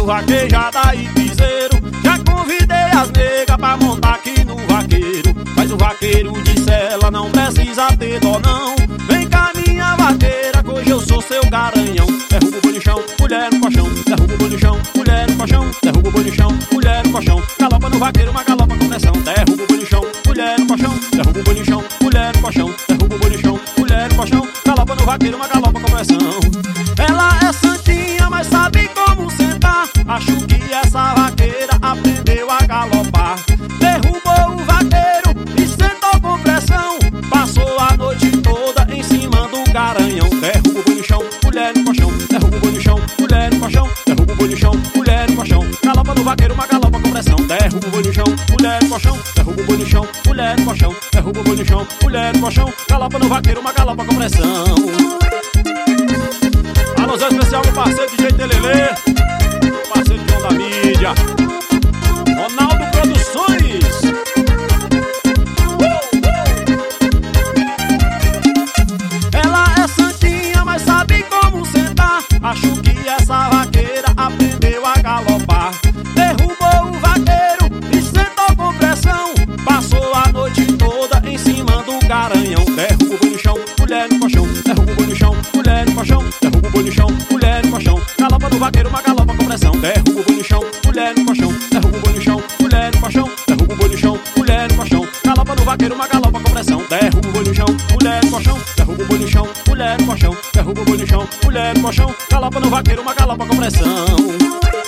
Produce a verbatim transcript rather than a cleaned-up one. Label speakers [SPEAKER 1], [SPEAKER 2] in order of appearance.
[SPEAKER 1] no vaquejada e piseiro. Já convidei as negas pra montar aqui no vaqueiro, mas o vaqueiro disse ela não precisa ter dó não. Vem cá minha vaqueira, que hoje eu sou seu garanhão. Derruba o boi no chão, mulher no colchão. Derruba o boi no chão, mulher no colchão. Derruba o boi no chão, mulher no colchão. Galopa no vaqueiro, uma galopa com pressão. Derruba o boi no chão, mulher no colchão. Derruba o boi no chão, mulher no colchão. Derruba o boi no chão, mulher no colchão. Galopa no vaqueiro, uma galopa com pressão. Ela é santinha, mas sabe como sentar. Acho que essa vaqueira aprendeu a galopar. Derrubou o vaqueiro e sentou com pressão. Passou a noite toda em cima do garanhão. Derruba o boi no chão, mulher no colchão. Derruba o boi no chão, mulher no colchão. Derruba o boi no chão, mulher no colchão. Galopa no vaqueiro, uma galopa com pressão. Derruba o boi no chão, mulher no colchão. Derruba o boi no chão, mulher no colchão. Derruba o boi no chão, mulher no colchão. Galopa no vaqueiro, uma galopa com pressão. Alusão especial do parceiro D J Telelê, parceiro João da mídia, Ronaldo Produções. uh, uh. Ela é santinha, mas sabe como sentar. Acho que essa vaqueira aprendeu a galopar. Derrubou o vaqueiro e sentou com pressão. Passou a noite toda em cima do garanhão. Derruba o boi no chão, mulher no colchão. Derruba o boi no chão, mulher no colchão. Derruba o boi no chão, mulher no colchão. Galopa no vaqueiro, uma galopa com pressão. Derruba o boi no chão, mulher no colchão. Derruba o boi no chão, mulher no colchão. Derruba o boi no chão, mulher no colchão. Galopa no vaqueiro, uma galopa com pressão. Derruba o boi no chão, mulher no colchão. Derruba o boi no chão, mulher no colchão. Derruba o boi no chão, mulher no colchão. Galopa no vaqueiro, uma galopa com pressão.